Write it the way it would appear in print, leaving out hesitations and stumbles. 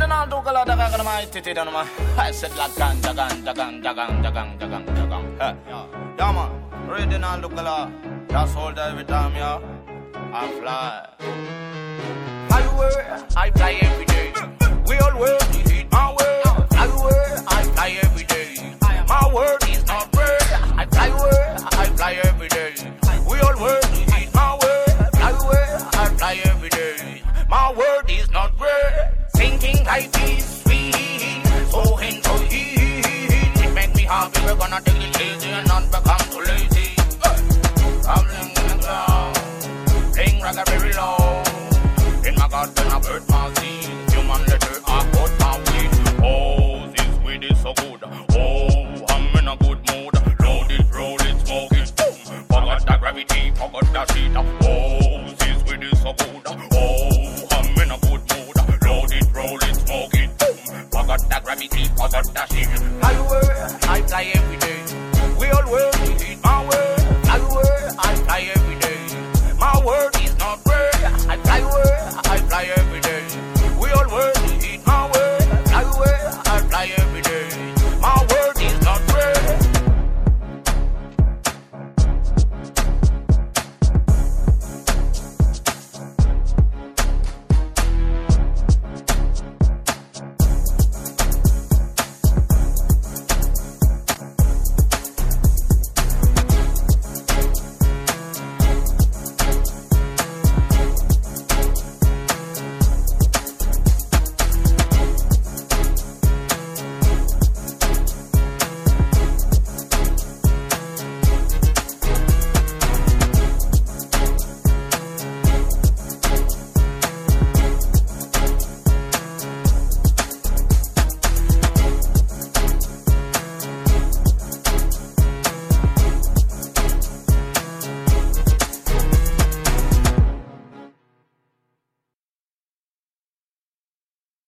then I'll do a lot of my titty on my. I said, like, jagang. Yeah, man. Ready now, look a lot. That's all every time, yeah. I fly. I fly every day. We all work, my word. I fly every day. My word is not bird. I fly every day. We all work, my word. I fly every day. My word is not bird. Thinking life is sweet, so and so heat. It make me happy. We're gonna take it easy and not become too lazy. Traveling in the cloud, playing reggae very low. In my garden, I bird my seed. Human letter, I got my weed. Oh, this weed is so good. Oh, I'm in a good mood. Load it, roll it, smoke it. Forgot the gravity, forgot the shit. Oh, this weed is so good. Oh, I'm in a good mood. Load it, roll it, smoke it. Forgot the gravity, forgot the shit. I fly every day. We all work, my word. I fly every day. My word